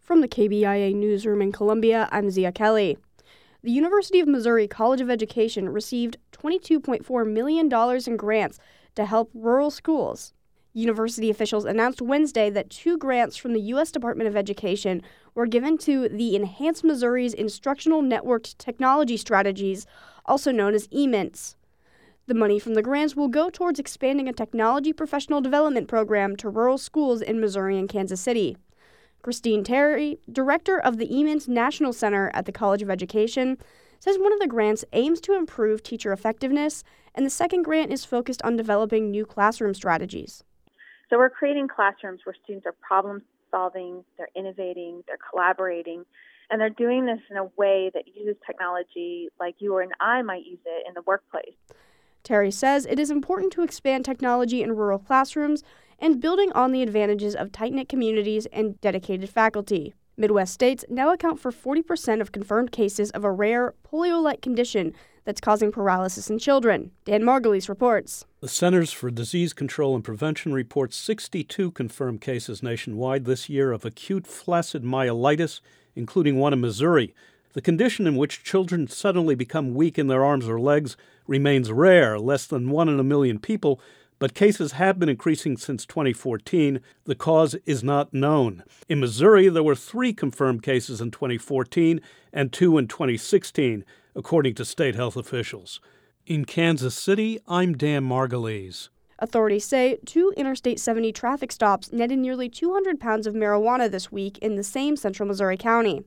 From the KBIA newsroom in Columbia, I'm Zia Kelly. The University of Missouri College of Education received $22.4 million in grants to help rural schools. University officials announced Wednesday that 2 grants from the U.S. Department of Education were given to the Enhance Missouri's Instructional Networked Technology Strategies, also known as EMINTS. The money from the grants will go towards expanding a technology professional development program to rural schools in Missouri and Kansas City. Christine Terry, director of the EMINTS National Center at the College of Education, says one of the grants aims to improve teacher effectiveness, and the second grant is focused on developing new classroom strategies. So we're creating classrooms where students are problem solving, they're innovating, they're collaborating, and they're doing this in a way that uses technology like you and I might use it in the workplace. Terry says it is important to expand technology in rural classrooms and building on the advantages of tight-knit communities and dedicated faculty. Midwest states now account for 40% of confirmed cases of a rare polio-like condition that's causing paralysis in children. Dan Margulies reports. The Centers for Disease Control and Prevention reports 62 confirmed cases nationwide this year of acute flaccid myelitis, including one in Missouri. The condition in which children suddenly become weak in their arms or legs remains rare, less than 1 in a million people, but cases have been increasing since 2014. The cause is not known. In Missouri, there were 3 confirmed cases in 2014 and 2 in 2016, according to state health officials. In Kansas City, I'm Dan Margulies. Authorities say 2 Interstate 70 traffic stops netted nearly 200 pounds of marijuana this week in the same central Missouri county.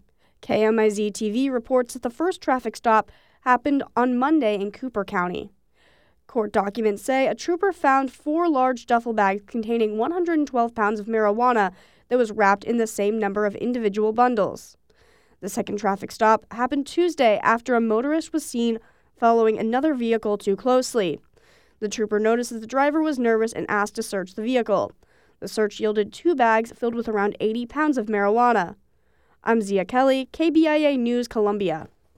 KMIZ-TV reports that the first traffic stop happened on Monday in Cooper County. Court documents say a trooper found 4 large duffel bags containing 112 pounds of marijuana that was wrapped in the same number of individual bundles. The second traffic stop happened Tuesday after a motorist was seen following another vehicle too closely. The trooper noticed that the driver was nervous and asked to search the vehicle. The search yielded 2 bags filled with around 80 pounds of marijuana. I'm Zia Kelly, KBIA News, Columbia.